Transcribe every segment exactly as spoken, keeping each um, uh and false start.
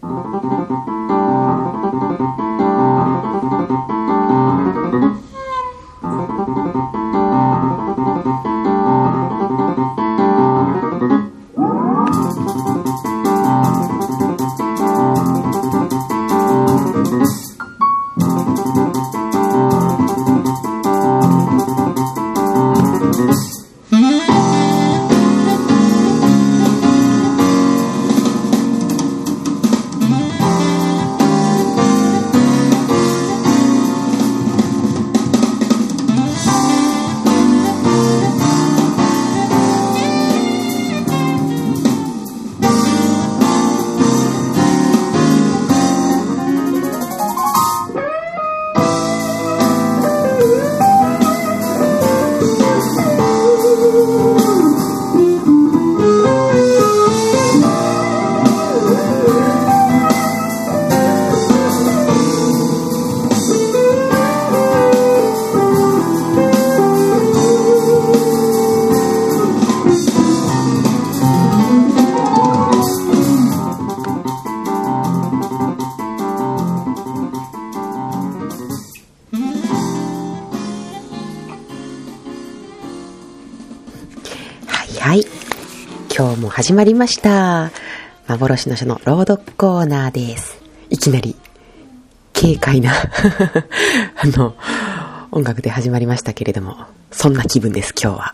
はい、今日も始まりました。幻の書の朗読コーナーです。いきなり軽快なあの音楽で始まりましたけれども、そんな気分です今日は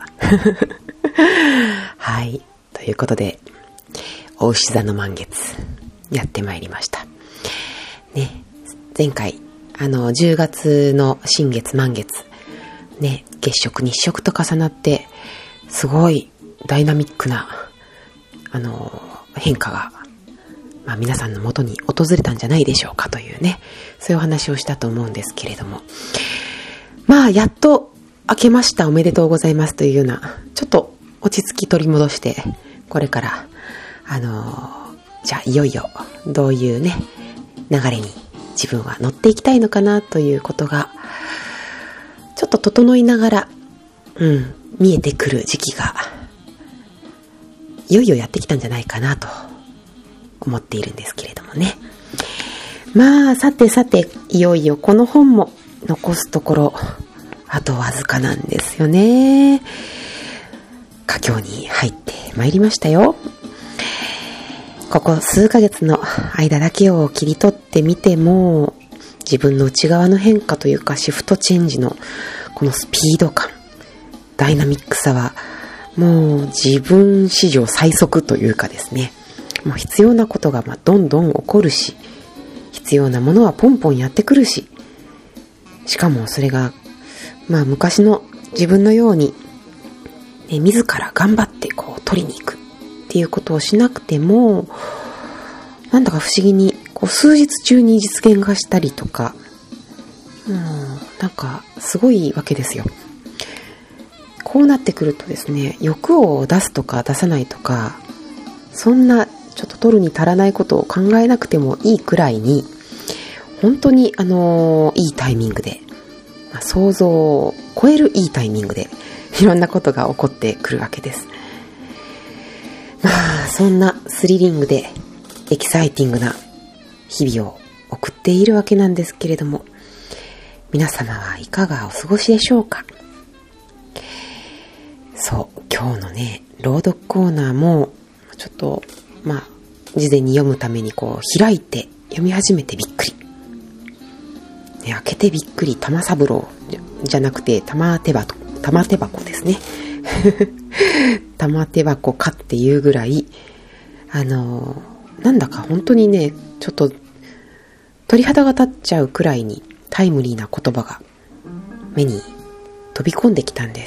はい、ということでお牛座の満月やってまいりましたね。前回あのじゅうがつの新月満月ね、月食日食と重なってすごいダイナミックなあの変化が、まあ、皆さんの元に訪れたんじゃないでしょうかというね、そういうお話をしたと思うんですけれども、まあやっと明けましたおめでとうございますというような、ちょっと落ち着き取り戻して、これからあのじゃあいよいよどういうね流れに自分は乗っていきたいのかなということがちょっと整いながら、うん、見えてくる時期がいよいよやってきたんじゃないかなと思っているんですけれどもね。まあさてさて、いよいよこの本も残すところあとわずかなんですよね。佳境に入ってまいりましたよ。ここ数ヶ月の間だけを切り取ってみても、自分の内側の変化というかシフトチェンジのこのスピード感、ダイナミックさはもう自分史上最速というかですね、もう必要なことがまあどんどん起こるし、必要なものはポンポンやってくるし、しかもそれがまあ昔の自分のように、ね、自ら頑張ってこう取りに行くっていうことをしなくても、なんだか不思議にこう数日中に実現がしたりとか、うん、なんかすごいわけですよ。こうなってくるとですね、欲を出すとか出さないとか、そんなちょっと取るに足らないことを考えなくてもいいくらいに、本当にあのいいタイミングで、まあ、想像を超えるいいタイミングでいろんなことが起こってくるわけです。まあそんなスリリングでエキサイティングな日々を送っているわけなんですけれども、皆様はいかがお過ごしでしょうか。そう、今日のね朗読コーナーもちょっとまあ事前に読むためにこう開いて読み始めてびっくり、ね、開けてびっくり、玉三郎じ ゃ, じゃなくて玉手箱玉手箱ですね玉手箱かっていうぐらい、あのー、なんだか本当にねちょっと鳥肌が立っちゃうくらいにタイムリーな言葉が目に飛び込んできたんです。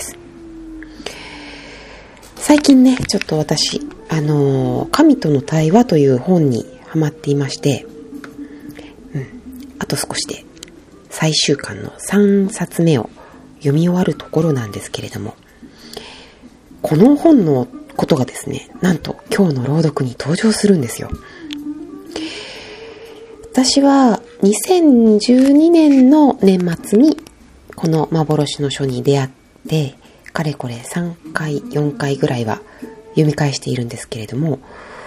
最近ねちょっと私あのー、神との対話という本にハマっていまして、うん、あと少しで最終巻のさんさつめを読み終わるところなんですけれども、この本のことがですね、なんと今日の朗読に登場するんですよ。私はにせんじゅうにねんの年末にこの幻の書に出会って、かれこれさんかいよんかいぐらいは読み返しているんですけれども、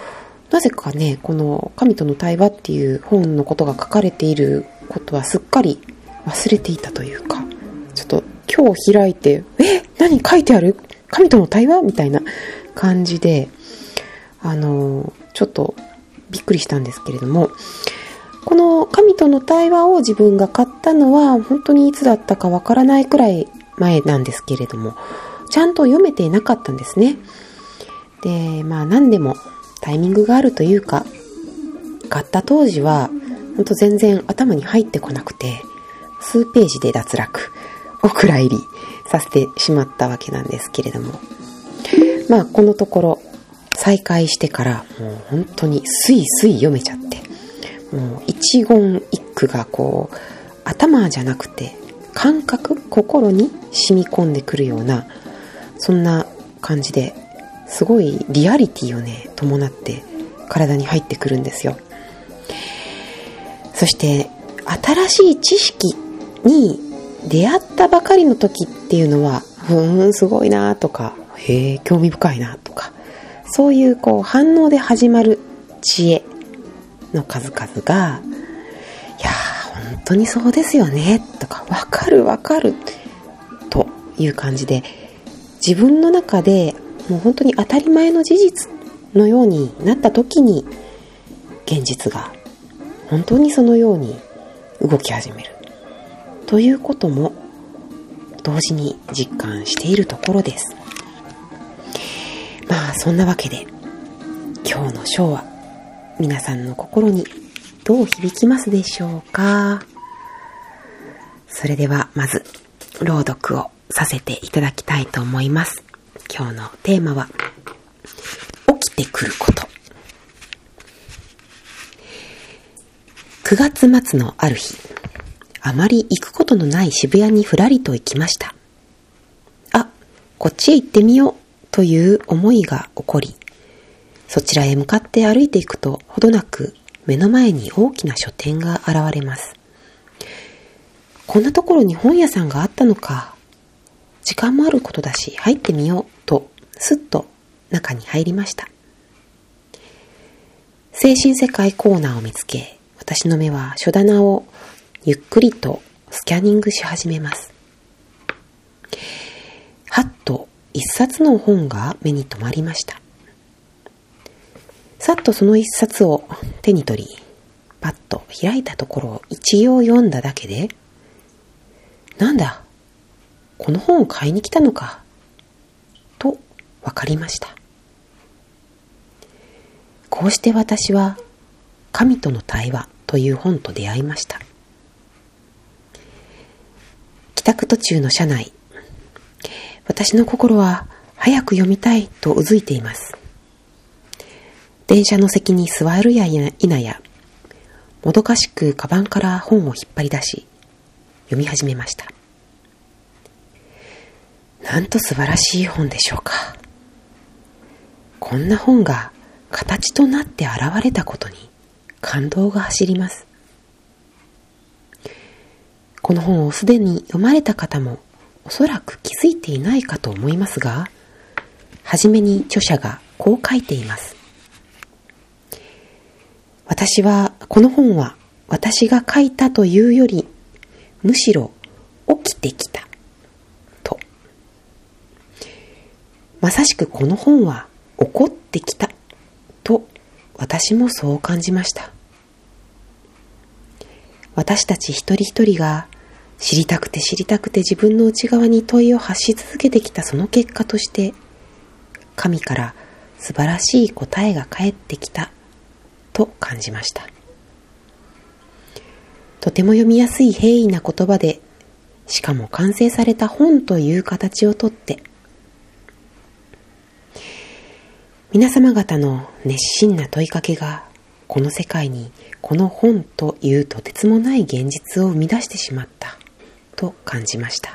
なぜかね、この神との対話っていう本のことが書かれていることはすっかり忘れていたというか、ちょっと今日開いて、え、何書いてある？神との対話？みたいな感じで、あの、ちょっとびっくりしたんですけれども、この神との対話を自分が買ったのは本当にいつだったかわからないくらい前なんですけれども、ちゃんと読めていなかったんですね。で、まあ何でもタイミングがあるというか、買った当時は本当全然頭に入ってこなくて、数ページで脱落、お蔵入りさせてしまったわけなんですけれども、まあこのところ再開してからもう本当にスイスイ読めちゃって、もう一言一句がこう頭じゃなくて感覚、心に染み込んでくるような、そんな感じですごいリアリティをね伴って体に入ってくるんですよ。そして新しい知識に出会ったばかりの時っていうのは、ふーんすごいなとか、へー興味深いなとか、そういうこう反応で始まる知恵の数々が、いやー本当にそうですよねとか、わかるわかるという感じで、自分の中でもう本当に当たり前の事実のようになった時に、現実が本当にそのように動き始めるということも同時に実感しているところです。まあそんなわけで今日の章は皆さんの心にどう響きますでしょうか。それではまず朗読をさせていただきたいと思います。今日のテーマは起きてくること。くがつ末のある日、あまり行くことのない渋谷にふらりと行きました。あ、こっちへ行ってみようという思いが起こり、そちらへ向かって歩いていくと、ほどなく目の前に大きな書店が現れます。こんなところに本屋さんがあったのか。時間もあることだし入ってみようと、すっと中に入りました。精神世界コーナーを見つけ、私の目は書棚をゆっくりとスキャニングし始めます。はっと一冊の本が目に留まりました。さっとその一冊を手に取り、パッと開いたところを一行読んだだけで、なんだ、この本を買いに来たのか、とわかりました。こうして私は神との対話という本と出会いました。帰宅途中の車内、私の心は早く読みたいとうずいています。電車の席に座るや否や、もどかしくカバンから本を引っ張り出し、読み始めました。なんと素晴らしい本でしょうか。こんな本が形となって現れたことに感動が走ります。この本をすでに読まれた方もおそらく気づいていないかと思いますが、はじめに著者がこう書いています。私は、この本は私が書いたというより、むしろ起きてきた。と。まさしくこの本は起こってきた。と、私もそう感じました。私たち一人一人が知りたくて知りたくて自分の内側に問いを発し続けてきたその結果として、神から素晴らしい答えが返ってきたと感じました。とても読みやすい平易な言葉で、しかも完成された本という形をとって、皆様方の熱心な問いかけがこの世界にこの本というとてつもない現実を生み出してしまったと感じました。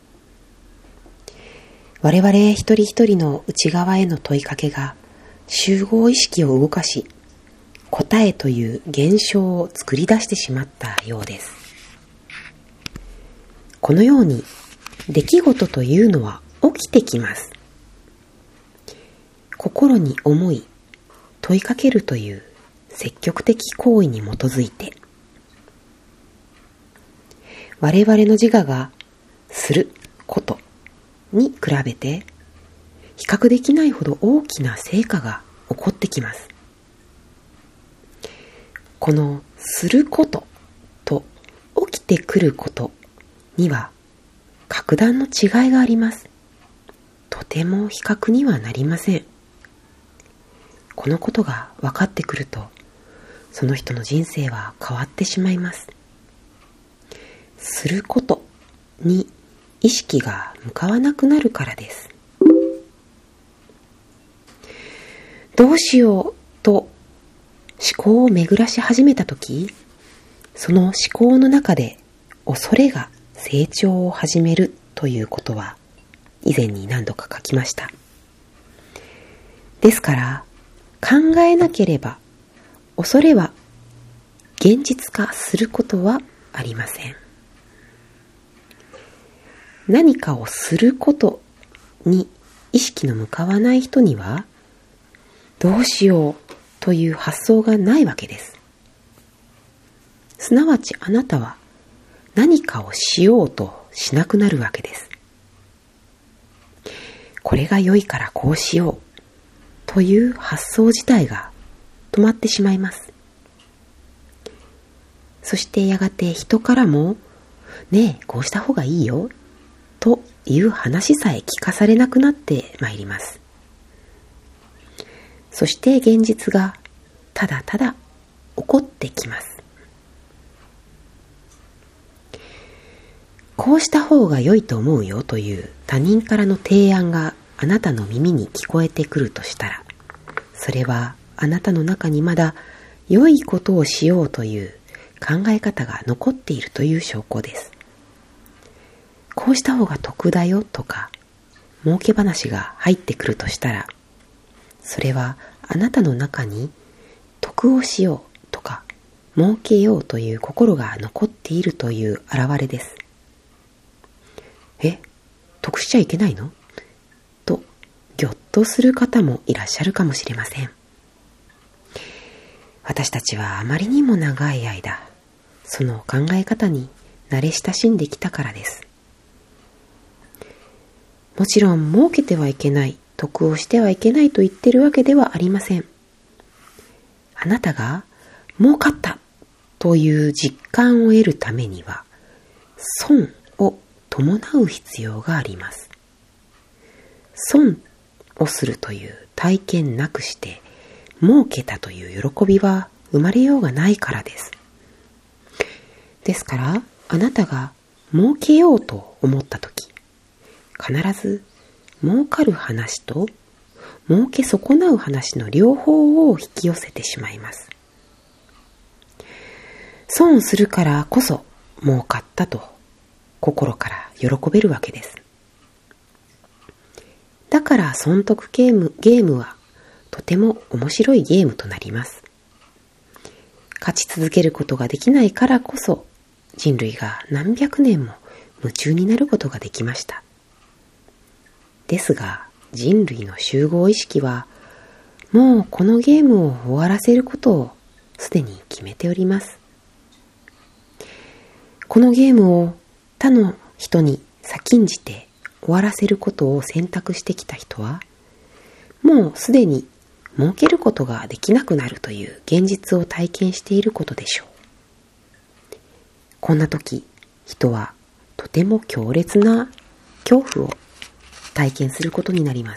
我々一人一人の内側への問いかけが集合意識を動かし、答えという現象を作り出してしまったようです。このように出来事というのは起きてきます。心に思い問いかけるという積極的行為に基づいて、我々の自我がすることに比べて比較できないほど大きな成果が起こってきます。このすることと起きてくることには格段の違いがあります。とても比較にはなりません。このことが分かってくると、その人の人生は変わってしまいます。することに意識が向かわなくなるからです。どうしようと思考を巡らし始めたとき、その思考の中で恐れが成長を始めるということは以前に何度か書きました。ですから考えなければ恐れは現実化することはありません。何かをすることに意識の向かわない人にはどうしようという発想がないわけです。すなわちあなたは何かをしようとしなくなるわけです。これが良いからこうしようという発想自体が止まってしまいます。そしてやがて人からも、ねえこうした方がいいよという話さえ聞かされなくなってまいります。そして現実がただただ起こってきます。こうした方が良いと思うよという他人からの提案があなたの耳に聞こえてくるとしたら、それはあなたの中にまだ良いことをしようという考え方が残っているという証拠です。こうした方が得だよとか儲け話が入ってくるとしたら、それはあなたの中に得をしようとか儲けようという心が残っているという表れです。え、得しちゃいけないの？とぎょっとする方もいらっしゃるかもしれません。私たちはあまりにも長い間、その考え方に慣れ親しんできたからです。もちろん儲けてはいけない、得をしてはいけないと言ってるわけではありません。あなたが儲かったという実感を得るためには、損を伴う必要があります。損をするという体験なくして、儲けたという喜びは生まれようがないからです。ですから、あなたが儲けようと思ったとき、必ず儲かる話と儲け損なう話の両方を引き寄せてしまいます。損をするからこそ儲かったと心から喜べるわけです。だから損得ゲーム、ゲームはとても面白いゲームとなります。勝ち続けることができないからこそ人類が何百年も夢中になることができました。ですが人類の集合意識はもうこのゲームを終わらせることをすでに決めております。このゲームを他の人に先んじて終わらせることを選択してきた人はもうすでに儲けることができなくなるという現実を体験していることでしょう。こんな時人はとても強烈な恐怖を体験することになります。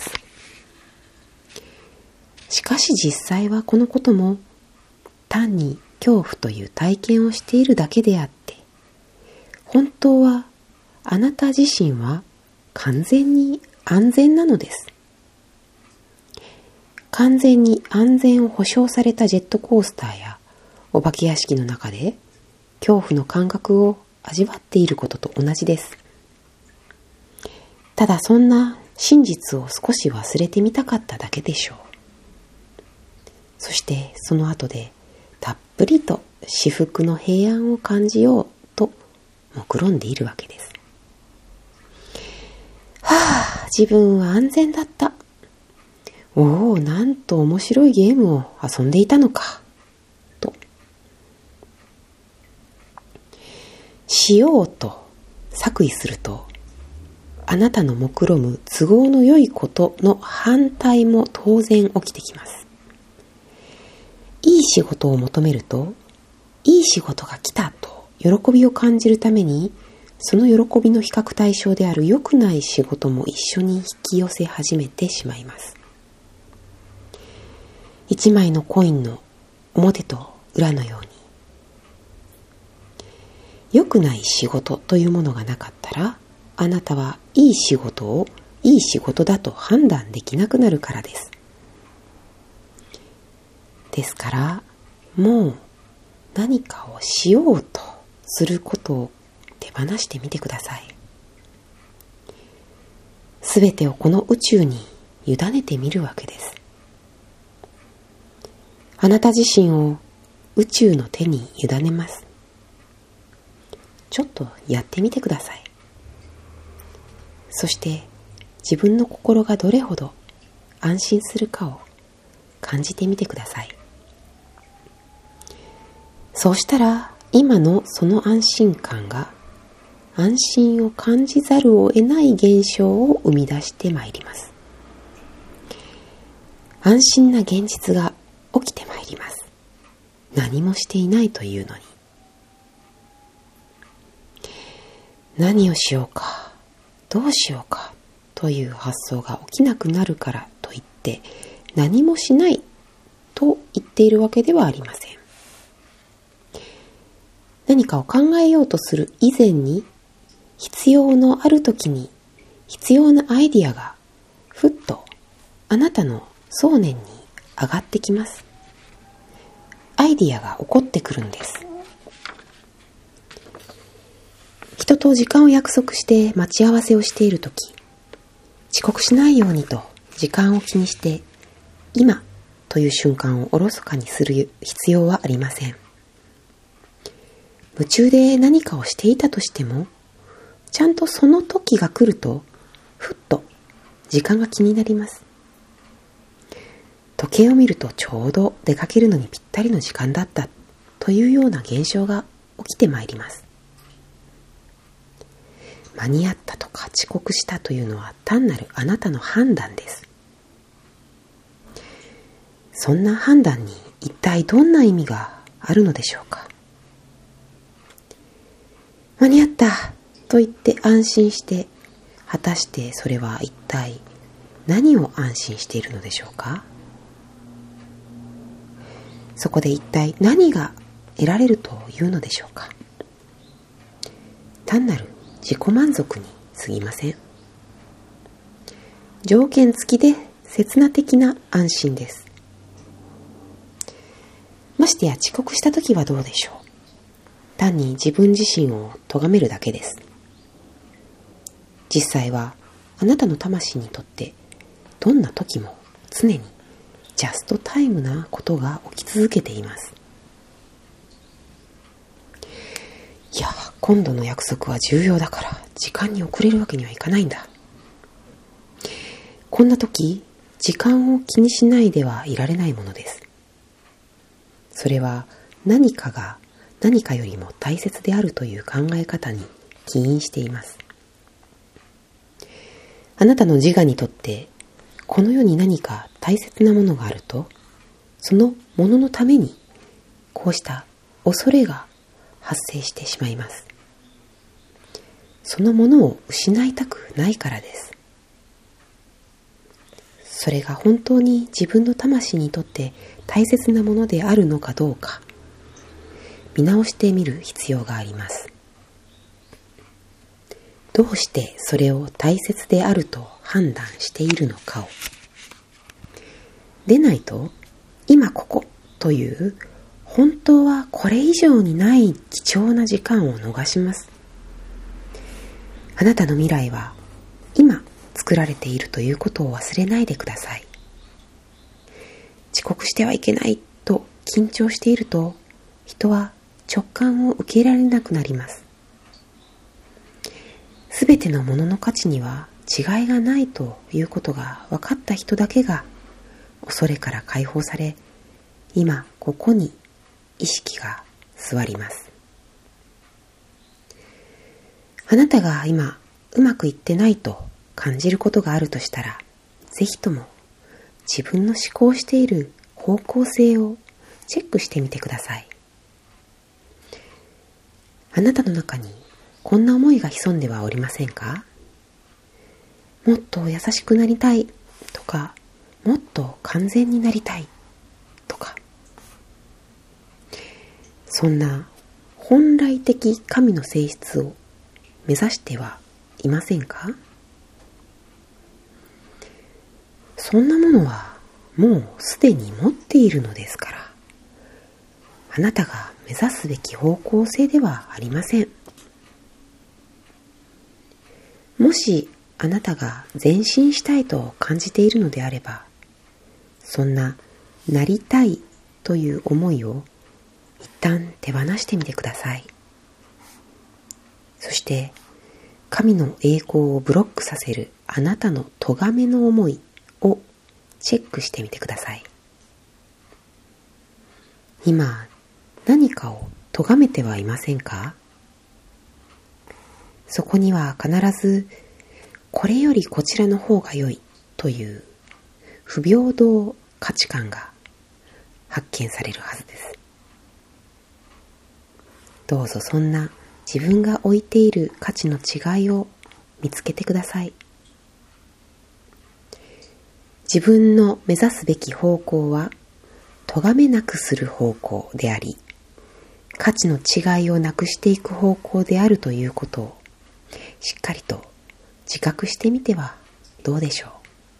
しかし実際はこのことも単に恐怖という体験をしているだけであって、本当はあなた自身は完全に安全なのです。完全に安全を保証されたジェットコースターやお化け屋敷の中で恐怖の感覚を味わっていることと同じです。ただそんな真実を少し忘れてみたかっただけでしょう。そしてその後でたっぷりと至福の平安を感じようと目論んでいるわけです。はあ、自分は安全だった。 おお、なんと面白いゲームを遊んでいたのか、と。しようと作為すると、あなたの目論む都合の良いことの反対も当然起きてきます。いい仕事を求めると、いい仕事が来たと喜びを感じるために、その喜びの比較対象である良くない仕事も一緒に引き寄せ始めてしまいます。一枚のコインの表と裏のように、良くない仕事というものがなかったら、あなたはいい仕事をいい仕事だと判断できなくなるからです。ですから、もう何かをしようとすることを手放してみてください。すべてをこの宇宙に委ねてみるわけです。あなた自身を宇宙の手に委ねます。ちょっとやってみてください。そして自分の心がどれほど安心するかを感じてみてください。そうしたら今のその安心感が安心を感じざるを得ない現象を生み出してまいります。安心な現実が起きてまいります。何もしていないというのに。何をしようか、どうしようかという発想が起きなくなるからといって何もしないと言っているわけではありません。何かを考えようとする以前に必要のある時に必要なアイディアがふっとあなたの想念に上がってきます。アイディアが起こってくるんです。人と時間を約束して待ち合わせをしているとき、遅刻しないようにと時間を気にして今という瞬間をおろそかにする必要はありません。夢中で何かをしていたとしても、ちゃんとその時が来るとふっと時間が気になります。時計を見るとちょうど出かけるのにぴったりの時間だったというような現象が起きてまいります。間に合ったとか遅刻したというのは単なるあなたの判断です。そんな判断に一体どんな意味があるのでしょうか。間に合ったと言って安心して、果たしてそれは一体何を安心しているのでしょうか。そこで一体何が得られるというのでしょうか。単なる自己満足に過ぎません。条件付きで刹那的な安心です。ましてや遅刻したときはどうでしょう。単に自分自身を咎めるだけです。実際はあなたの魂にとってどんな時も常にジャストタイムなことが起き続けています。いや、今度の約束は重要だから時間に遅れるわけにはいかないんだ。こんな時、時間を気にしないではいられないものです。それは何かが何かよりも大切であるという考え方に起因しています。あなたの自我にとってこの世に何か大切なものがあると、そのもののためにこうした恐れが発生してしまいます。そのものを失いたくないからです。それが本当に自分の魂にとって大切なものであるのかどうか、見直してみる必要があります。どうしてそれを大切であると判断しているのかを。でないと、今ここという本当はこれ以上にない貴重な時間を逃します。あなたの未来は今作られているということを忘れないでください。遅刻してはいけないと緊張していると、人は直感を受けられなくなります。すべてのものの価値には違いがないということが分かった人だけが恐れから解放され、今ここに意識が座ります。あなたが今うまくいってないと感じることがあるとしたら、ぜひとも自分の思考している方向性をチェックしてみてください。あなたの中にこんな思いが潜んではおりませんか？もっと優しくなりたいとか、もっと完全になりたいとか、そんな本来的神の性質を目指してはいませんか？そんなものはもうすでに持っているのですから、あなたが目指すべき方向性ではありません。もしあなたが前進したいと感じているのであれば、そんななりたいという思いを一旦手放してみてください。そして神の栄光をブロックさせるあなたの咎めの思いをチェックしてみてください。今何かを咎めてはいませんか？そこには必ずこれよりこちらの方が良いという不平等価値観が発見されるはずです。どうぞそんな自分が置いている価値の違いを見つけてください。自分の目指すべき方向は咎めなくする方向であり、価値の違いをなくしていく方向であるということをしっかりと自覚してみてはどうでしょう。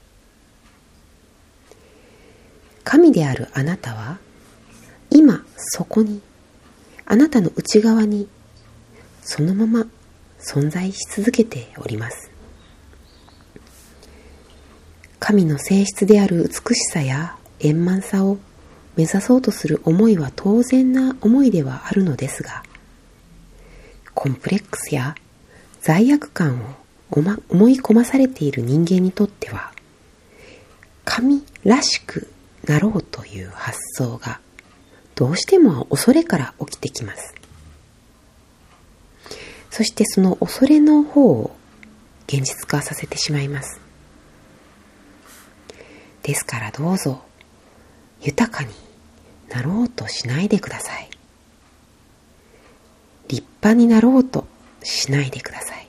神であるあなたは今そこに、あなたの内側にそのまま存在し続けております。神の性質である美しさや円満さを目指そうとする思いは当然な思いではあるのですが、コンプレックスや罪悪感を思い込まされている人間にとっては、神らしくなろうという発想がどうしても恐れから起きてきます。そしてその恐れの方を現実化させてしまいます。ですからどうぞ豊かになろうとしないでください。立派になろうとしないでください。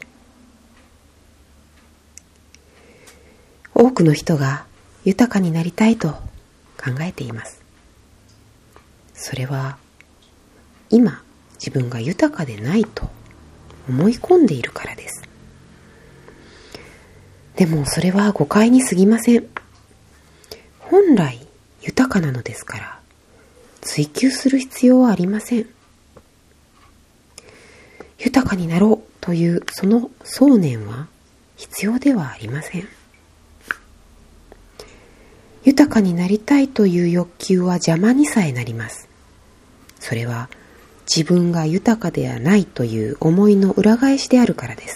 多くの人が豊かになりたいと考えています。それは今自分が豊かでないと思い込んでいるからです。でもそれは誤解に過ぎません。本来豊かなのですから追求する必要はありません。豊かになろうというその想念は必要ではありません。豊かになりたいという欲求は邪魔にさえなります。それは自分が豊かではないという思いの裏返しであるからです。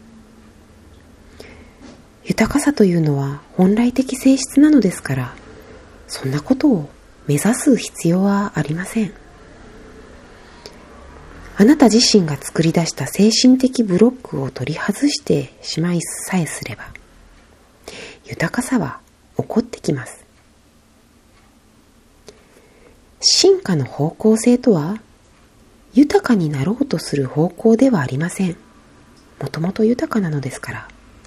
豊かさというのは本来的性質なのですから、そんなことを目指す必要はありません。あなた自身が作り出した精神的ブロックを取り外してしまいさえすれば、豊かさは起こってきます。進化の方向性とは、豊かになろうとする方向ではありません。もともと豊かなのですから。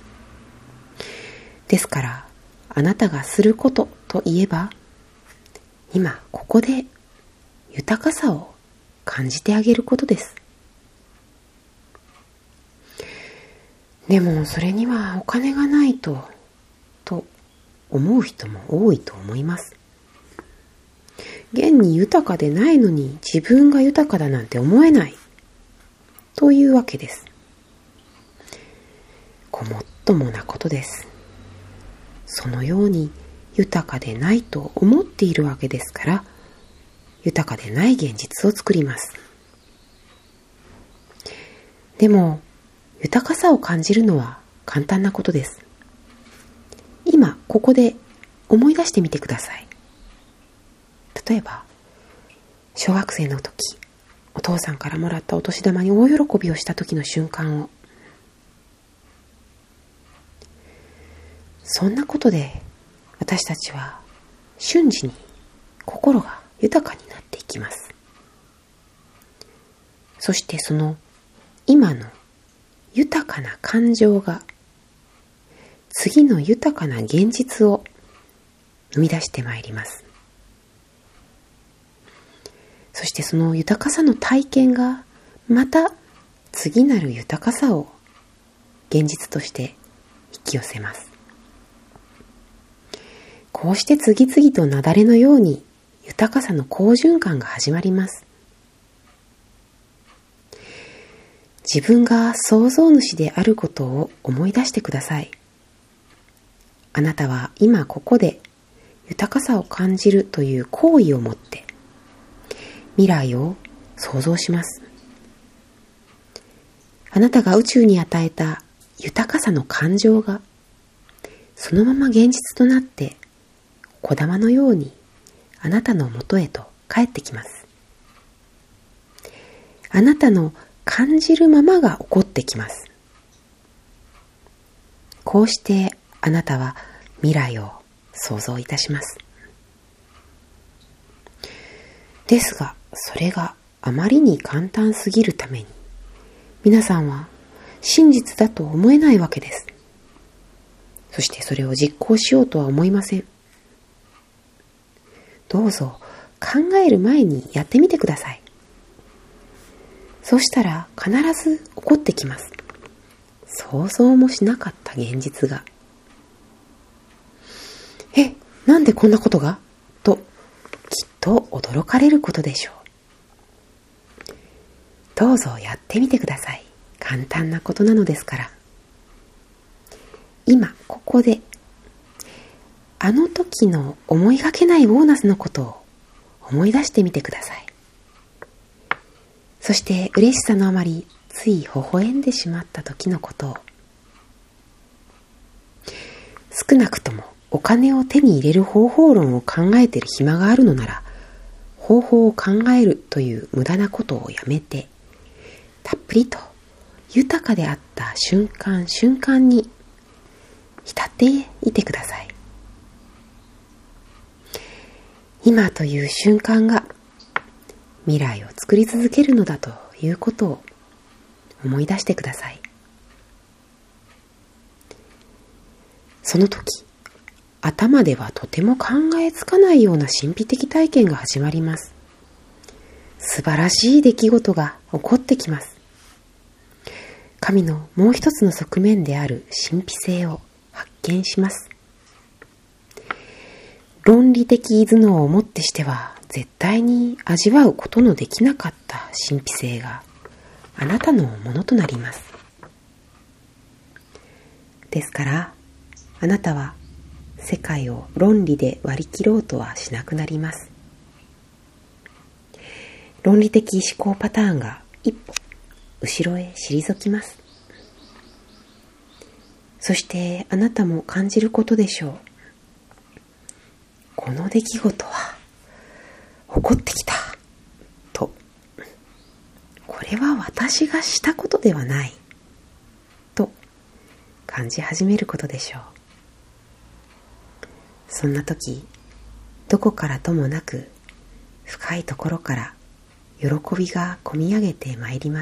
ですから、あなたがすることといえば、今ここで豊かさを感じてあげることです。でもそれにはお金がないと、と思う人も多いと思います。現に豊かでないのに自分が豊かだなんて思えないというわけです。ごもっともなことです。そのように豊かでないと思っているわけですから、豊かでない現実を作ります。でも豊かさを感じるのは簡単なことです。今ここで思い出してみてください。例えば、小学生の時、お父さんからもらったお年玉に大喜びをした時の瞬間を。そんなことで私たちは瞬時に心が豊かになっていきます。そしてその今の豊かな感情が次の豊かな現実を生み出してまいります。そしてその豊かさの体験がまた次なる豊かさを現実として引き寄せます。こうして次々と雪崩のように豊かさの好循環が始まります。自分が創造主であることを思い出してください。あなたは今ここで豊かさを感じるという行為をもって未来を創造します。あなたが宇宙に与えた豊かさの感情がそのまま現実となって小玉のようにあなたのもとへと帰ってきます。あなたの感じるままが起こってきます。こうしてあなたは未来を想像いたします。ですが、それがあまりに簡単すぎるために、皆さんは真実だと思えないわけです。そしてそれを実行しようとは思いません。どうぞ考える前にやってみてください。そうしたら必ず起こってきます。想像もしなかった現実が。え、なんでこんなことが？と、きっと驚かれることでしょう。どうぞやってみてください。簡単なことなのですから。今、ここで、あの時の思いがけないボーナスのことを思い出してみてください。そして嬉しさのあまりつい微笑んでしまった時のことを。少なくともお金を手に入れる方法論を考えている暇があるのなら、方法を考えるという無駄なことをやめて、たっぷりと豊かであった瞬間瞬間に浸っていてください。今という瞬間が未来を作り続けるのだということを思い出してください。その時、頭ではとても考えつかないような神秘的体験が始まります。素晴らしい出来事が起こってきます。神のもう一つの側面である神秘性を発見します。論理的頭脳をもってしては絶対に味わうことのできなかった神秘性があなたのものとなります。ですからあなたは世界を論理で割り切ろうとはしなくなります。論理的思考パターンが一歩後ろへ退きます。そしてあなたも感じることでしょう。この出来事は起こってきたと、これは私がしたことではないと感じ始めることでしょう。そんな時、どこからともなく深いところから喜びがこみ上げてまいります。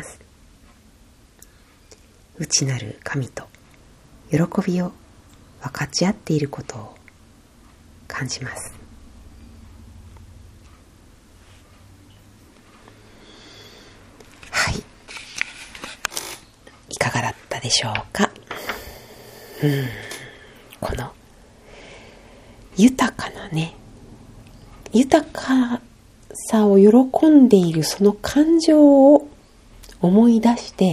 内なる神と喜びを分かち合っていることを感じます。はい。いかがだったでしょうか。うん。この豊かなね、豊かさを喜んでいるその感情を思い出して、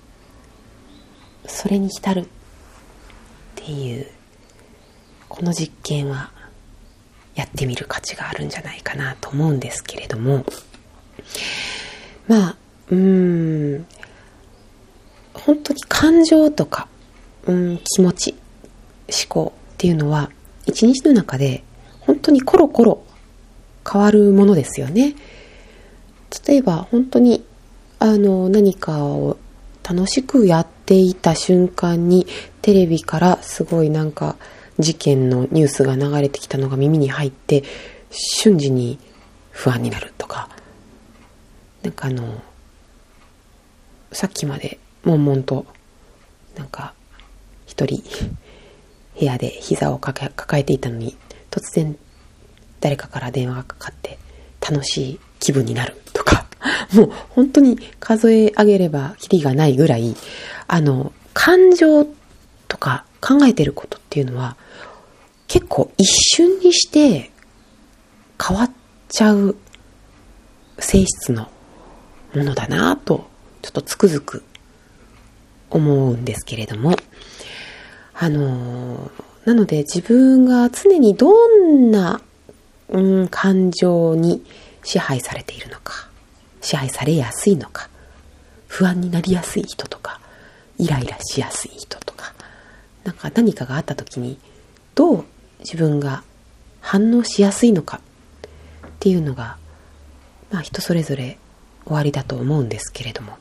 それに浸るっていうこの実験はやってみる価値があるんじゃないかなと思うんですけれども、まあうーん本当に感情とか、うん、気持ち、思考っていうのは一日の中で本当にコロコロ変わるものですよね。例えば本当にあの何かを楽しくやっていた瞬間にテレビからすごいなんか事件のニュースが流れてきたのが耳に入って瞬時に不安になるとか、なんかあのさっきまで悶々となんか一人部屋で膝を抱え、抱えていたのに突然誰かから電話がかかって楽しい気分になるとか、もう本当に数え上げればキリがないぐらい、あの感情とか考えてることっていうのは結構一瞬にして変わっちゃう性質のものだなぁとちょっとつくづく思うんですけれども、あのなので自分が常にどんな、うん、感情に支配されているのか、支配されやすいのか、不安になりやすい人とかイライラしやすい人とか、なんか何かがあった時にどう自分が反応しやすいのかっていうのが、まあ人それぞれ終わりだと思うんですけれども、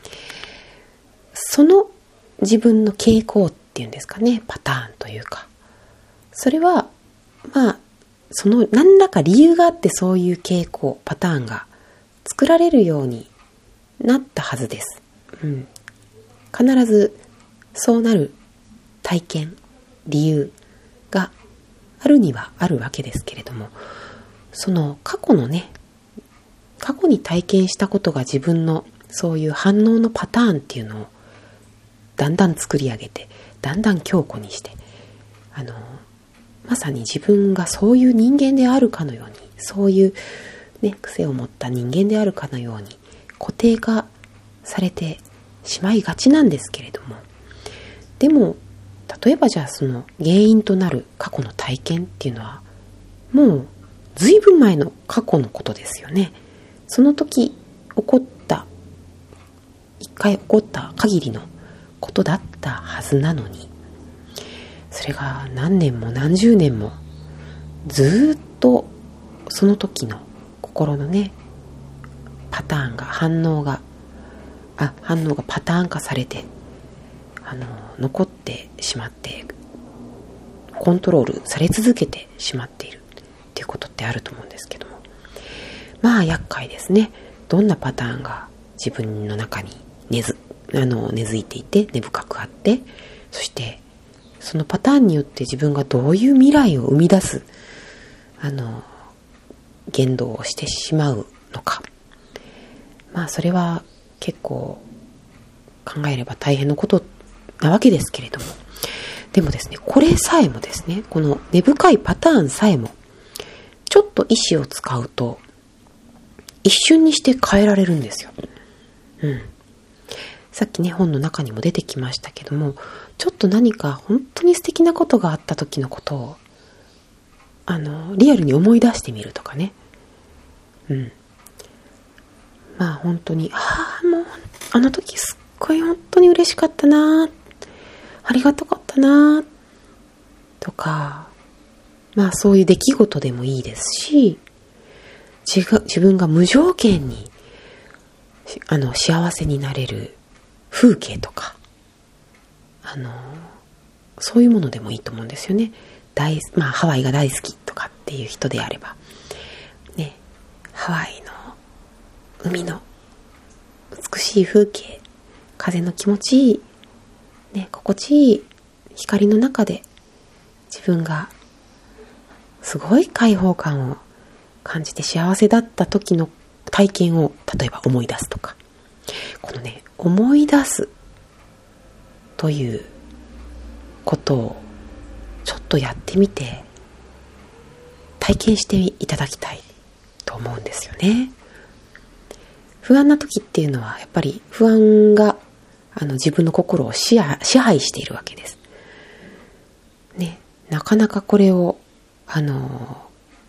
その自分の傾向っていうんですかね、パターンというか、それはまあその何らか理由があってそういう傾向パターンが作られるようになったはずです。うん、必ずそうなる体験理由があるにはあるわけですけれども、その過去のね過去に体験したことが自分のそういう反応のパターンっていうのをだんだん作り上げて、だんだん強固にして、あのまさに自分がそういう人間であるかのように、そういうね癖を持った人間であるかのように固定化されてしまいがちなんですけれども、でも例えばじゃあその原因となる過去の体験っていうのはもうずいぶん前の過去のことですよね。その時起こった一回起こった限りのことだったはずなのに、それが何年も何十年もずっとその時の心のねパターンが反応があ反応がパターン化されてあの残ってしまってコントロールされ続けてしまっているっていうことってあると思うんですけども、まあ厄介ですね。どんなパターンが自分の中に根ずあの根付いていて根深くあって、そしてそのパターンによって自分がどういう未来を生み出すあの言動をしてしまうのか、まあそれは結構考えれば大変なことなわけですけれども、でもですね、これさえもですね、この根深いパターンさえもちょっと意志を使うと一瞬にして変えられるんですよ。うん。さっきね本の中にも出てきましたけども、ちょっと何か本当に素敵なことがあった時のことをあのリアルに思い出してみるとかね。うん。まあ本当にああもうあの時すっごい本当に嬉しかったな、ありがたかったなとか、まあそういう出来事でもいいですし、自, 自分が無条件にあの幸せになれる風景とか、あのそういうものでもいいと思うんですよね。大まあハワイが大好きとかっていう人であればね、ハワイの海の美しい風景、風の気持ちいいね、心地いい光の中で自分がすごい開放感を感じて幸せだった時の体験を例えば思い出すとか、このね思い出すということをちょっとやってみて体験していただきたいと思うんですよね。不安な時っていうのはやっぱり不安があの自分の心を支配、支配しているわけです。ね、なかなかこれをあの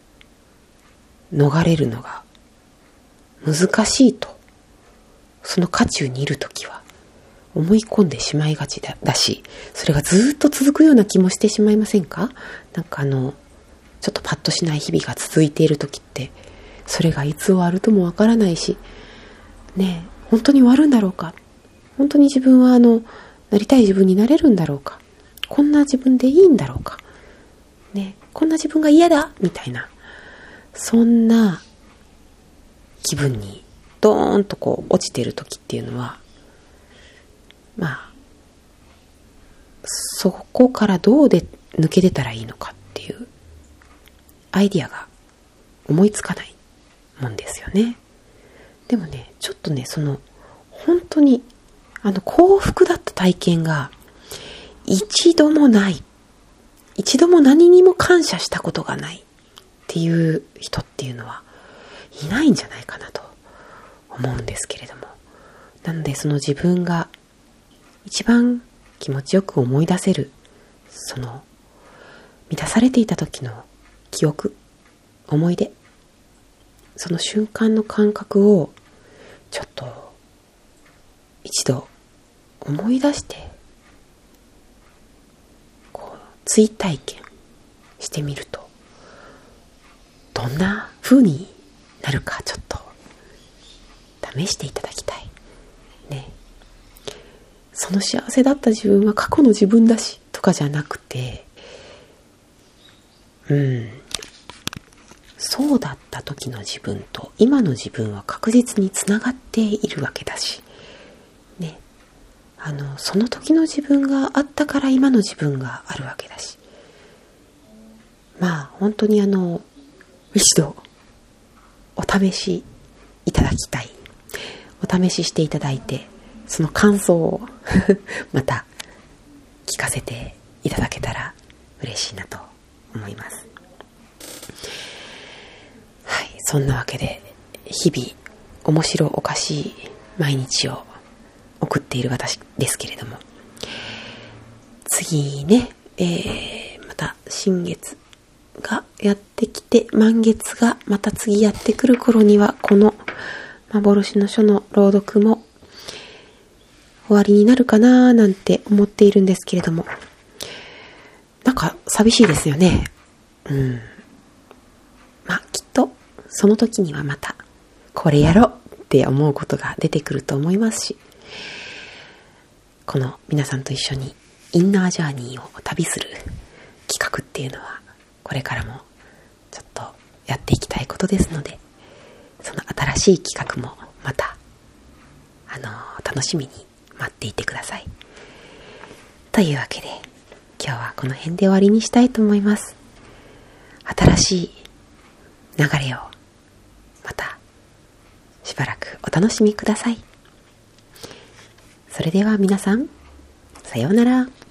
逃れるのが難しいと、その渦中にいるときは思い込んでしまいがち だ, だし、それがずっと続くような気もしてしまいませんか？なんかあの、ちょっとパッとしない日々が続いている時って、それがいつ終わるともわからないし、ねえ、本当に終わるんだろうか？本当に自分はあの、なりたい自分になれるんだろうか？こんな自分でいいんだろうか？ねえ、こんな自分が嫌だみたいな、そんな気分にドーンとこう落ちている時っていうのは、まあ、そこからどうで抜け出たらいいのかっていうアイディアが思いつかないもんですよね。でもね、ちょっとね、その本当にあの幸福だった体験が一度もない、一度も何にも感謝したことがないっていう人っていうのはいないんじゃないかなと思うんですけれども、なのでその自分が一番気持ちよく思い出せる、その満たされていた時の記憶、思い出、その瞬間の感覚をちょっと一度思い出して、こう追体験してみるとどんな風になるか、ちょっと試していただきたいね。その幸せだった自分は過去の自分だしとかじゃなくて、うんそうだった時の自分と今の自分は確実につながっているわけだしね、あのその時の自分があったから今の自分があるわけだし、まあ本当にあの一度お試しいただきたい、お試ししていただいて、その感想をまた聞かせていただけたら嬉しいなと思います。はい、そんなわけで日々面白おかしい毎日を送っている私ですけれども、次ね、えー、また新月がやってきて、満月がまた次やってくる頃には、この幻の書の朗読も終わりになるかななんて思っているんですけれども、なんか寂しいですよね。うん。まあきっとその時にはまたこれやろうって思うことが出てくると思いますし、この皆さんと一緒にインナージャーニーを旅する企画っていうのはこれからもちょっとやっていきたいことですので、その新しい企画もまたあの楽しみに待っていてください。というわけで今日はこの辺で終わりにしたいと思います。新しい流れをまたしばらくお楽しみください。それでは皆さん、さようなら。